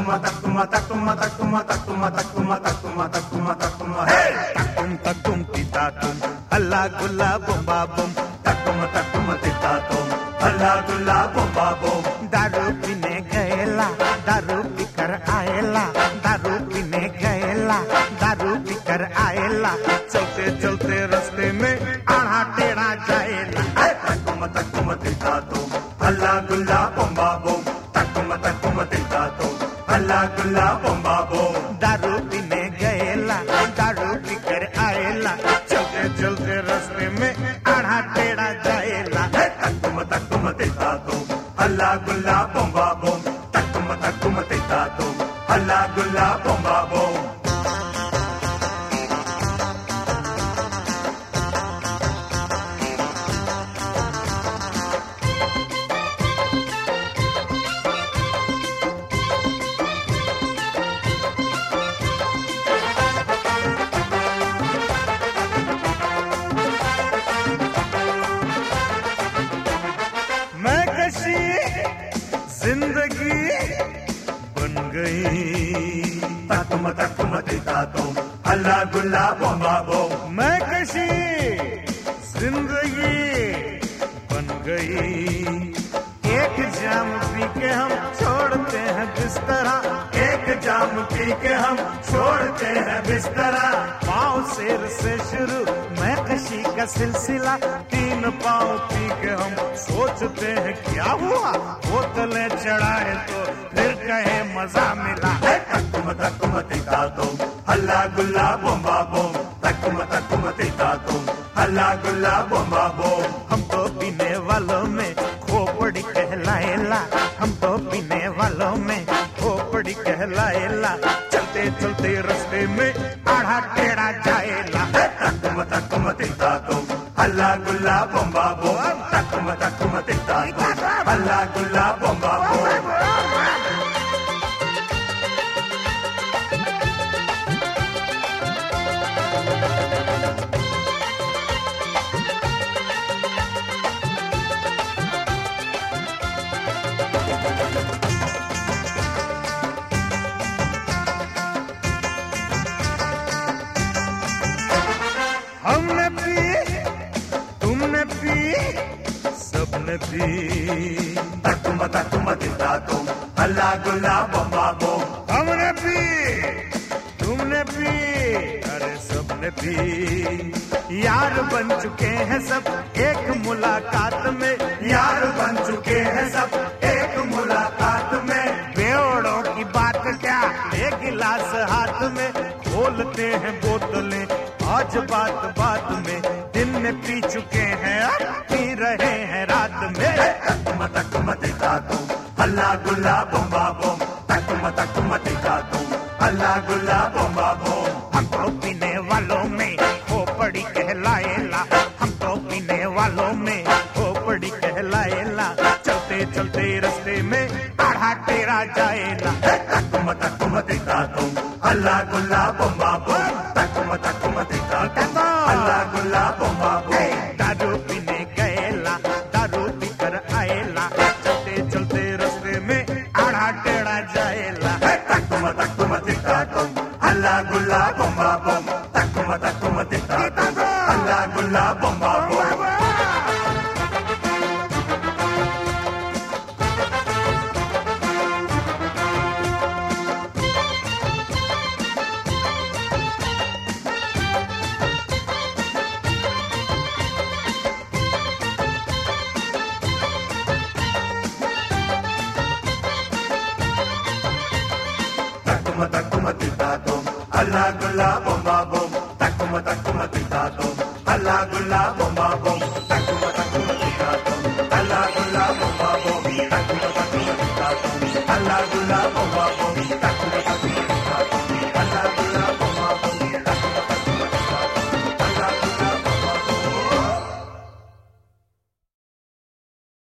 takuma takuma takuma takuma takuma takuma takuma takuma hey takum takum titatum alla gulla bomba bom takum takum titatum alla gulla bomba bom दारू पीने गएला दारू पीकर आएला दारू पीने गएला दारू पीकर आएला चलते चलते रास्ते में आढ़ा टेढ़ा जाएला तकुम तकुम तकुम अल्लाह गुल्ला बम्बा बोम तकुम तकुम तकुम अल्लाह गुल्ला बम्बा बोम दारू पीने गएला दारू पीकर आएला चलते चलते रास्ते में आढ़ा टेढ़ा जाएला तकुम तकुम तकुम अल्लाह गुल्ला बम्बा बोम तकुम तकुम तकुम अल्लाह गुल्ला बम्बा बोम जिंदगी बन गई तकुम तकुम तकुम अल्लाह गुल्ला बम्बा बोम मैं कशी जिंदगी बन गई एक जाम पी के हम छोड़ते हैं बिस्तरा एक जाम पी के हम छोड़ते हैं बिस्तरा पाँव सिर से शुरू मैं कशी का सिलसिला तीन पाँव पी के हम सोचते हैं क्या हुआ बोतलें चढ़ाए तो फिर कहे मजा मिला तकुम तकुम तकुम अल्लाह गुल्ला बम्बा बोम तकुम तकुम तकुम अल्लाह गुल्ला बम्बा बोम हम तो पीने वालों में खोपड़ी कहलाएला हम तो पीने वालों में खोपड़ी कहलाएला चलते चलते रास्ते में आढ़ा टेढ़ा जाएला तकुम तकुम तकुम अल्लाह गुल्ला बम्बा बोम तकुम तकुम तकुम अल्लाह गुल्ला बम्बा बोम हमने पी तुमने पी सबने पी तकुम तकुम तकुम अल्लाह गुल्ला बम्बा बोम हमने पी तुमने पी अरे सबने पी यार बन चुके हैं सब एक मुलाकात में यार बन चुके हैं सब एक मुलाकात में बेवड़ों की बात क्या ले गिलास हाथ में खोलते हैं बोतलें आज बात बात में दिन में पी चुके हैं अब पी रहे हैं रात में तकुम तकुम तकुम अल्लाह गुल्ला बम्बा बोम तकुम तकुम तकुम अल्लाह गुल्ला बम्बा बोम हम तो पीने वालों में खोपड़ी कहलाएला हम तो पीने वालों में खोपड़ी कहलाएला चलते चलते रास्ते में आढ़ा टेढ़ा जाएला तकुम तकुम तकुम अल्लाह गुल्ला बम्बा बोम तकुम तकुम तकुम अल्लाह गुल्ला बम्बा बोम दारू पीने गएला दारू पीकर आएला चलते चलते रास्ते में आढ़ा टेढ़ा जाएला तकुम तकुम तकुम अल्लाह गुल्ला बम्बा बोम तकुम तकुम तकुम अल्लाह गुल्ला बम्बा बोम तकुम तकुम तकुम अल्लाह गुल्ला बम्बा बोम तकुम तकुम तकुम अल्लाह गुल्ला बम्बा बोम तकुम तकुम तकुम अल्लाह गुल्ला बम्बा बोम तकुम तकुम